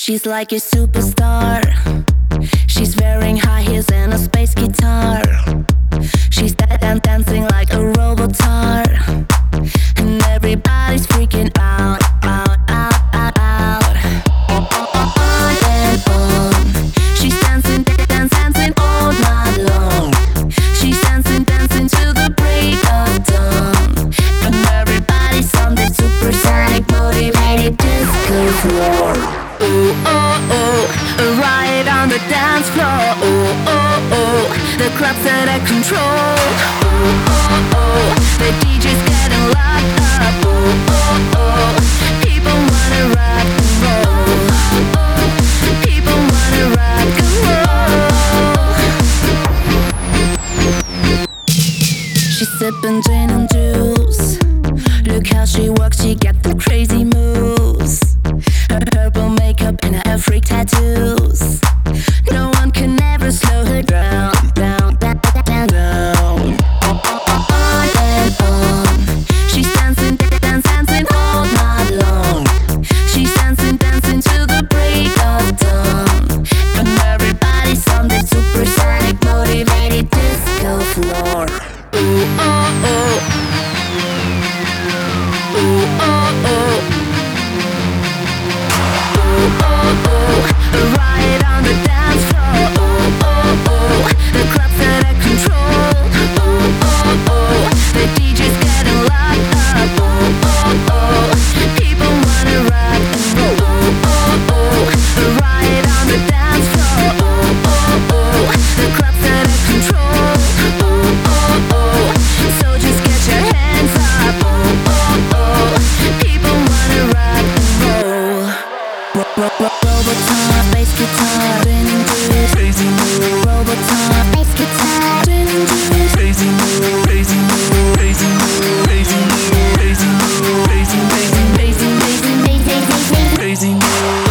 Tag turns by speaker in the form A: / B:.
A: She's like a superstar. She's wearing high heels and a space guitar. She's dancing like a robotar, and everybody's freaking out, out, out, out, out. On and on. She's dancing, dancing all night long. She's dancing to the break of dawn, and everybody's on the supersonic motivated disco floor. Ooh, oh, oh, right on the dance floor. Ooh, oh, oh, the club's out of control. Ooh, oh, oh, the DJ's getting locked up. Ooh, oh, oh, people wanna rock and roll. People wanna rock and roll. She's sipping gin and juice. Look how she walks, she got the crazy moves. Her purple makeup and her freak tattoos. No one can ever slow her down, down, down, down, down. On and on. She's dancing, dancing all night long. She's dancing to the break of dawn, and everybody's on the supersonic motivated disco floor. Ooh, oh, oh. Ooh, oh, oh. Oh, oh, right on the dance floor. Oh, oh, oh, the club's out of control. Oh, oh, oh, the DJ's getting locked up. Oh, oh, oh, people wanna rock and roll. Oh, oh, oh, right on the dance floor. Oh, oh, oh, the club's out of control. Oh, oh, oh, so just get your hands up. Oh, oh, oh, people wanna rock and roll. Robotar, bass guitar, spinning through crazy move. Robotar, bass guitar, spinning through crazy move, crazy move, crazy move, crazy move, crazy move, crazy, crazy, crazy, crazy, crazy, crazy, crazy move.